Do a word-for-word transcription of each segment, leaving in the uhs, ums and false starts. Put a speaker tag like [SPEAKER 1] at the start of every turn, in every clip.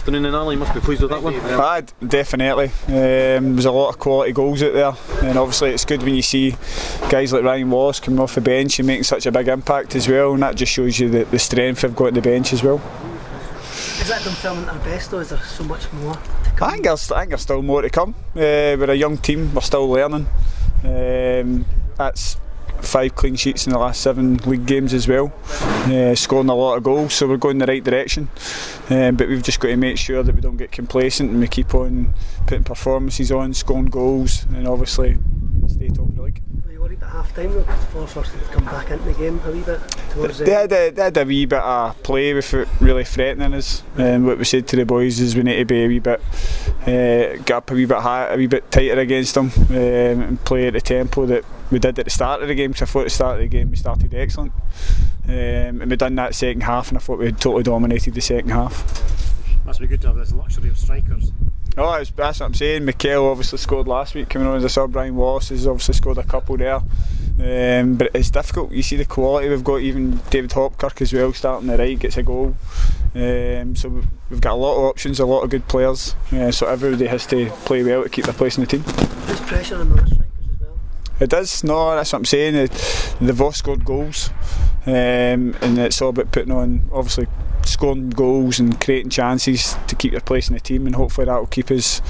[SPEAKER 1] afternoon in Ali, you must be pleased with that one.
[SPEAKER 2] Ah, definitely. Um, there was a lot of quality goals out there, and obviously it's good when you see guys like Ryan Wallace coming off the bench and making such a big impact as well, and that just shows you the, the strength they've got on the bench as well.
[SPEAKER 3] Is that them filming at their best, or is there so much more to come?
[SPEAKER 2] I think there's, I think there's still more to come. Uh, we're a young team, we're still learning. Um, that's five clean sheets in the last seven league games as well, uh, scoring a lot of goals, so we're going in the right direction, um, but we've just got to make sure that we don't get complacent and we keep on putting performances on, scoring goals, and obviously stay top of the league.
[SPEAKER 3] Were you worried at half time though, for Forest to come back into the game a wee bit towards the
[SPEAKER 2] they had, a, they had a wee bit of play without really threatening us, and um, what we said to the boys is we need to be a wee bit uh, get up a wee bit high, a wee bit tighter against them, um, and play at the tempo that we did at the start of the game, because I thought at the start of the game we started excellent, um, and we done that second half, and I thought we had totally dominated the second half.
[SPEAKER 4] Must be good to have this luxury of strikers.
[SPEAKER 2] Oh, that's, that's what I'm saying. Mikel obviously scored last week coming on as a sub. Brian Wallace has obviously scored a couple there, um, but it's difficult. You see the quality we've got. Even David Hopkirk as well, starting the right, gets a goal. Um, so we've, we've got a lot of options, a lot of good players. Uh, so everybody has to play well to keep their place in the team.
[SPEAKER 3] There's pressure on the strikers as well.
[SPEAKER 2] It does. No, that's what I'm saying. It, they've all scored goals, um, and it's all about putting on, obviously, scoring goals and creating chances to keep your place in the team, and hopefully that will keep us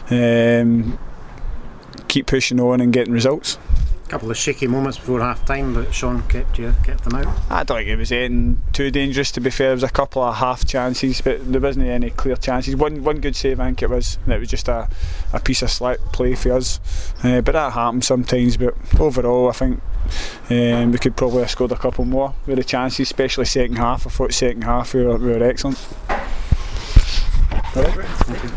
[SPEAKER 2] um, keep pushing on and getting results.
[SPEAKER 4] A couple of shaky moments before half time, but Sean kept you kept them out.
[SPEAKER 2] I don't think it was anything too dangerous, to be fair. There was a couple of half chances, but there wasn't any clear chances. One one good save I think it was, and it was just a, a piece of slack play for us, uh, but that happens sometimes. But overall I think um, we could probably have scored a couple more with the chances, especially second half. I thought second half we were, we were excellent. All right.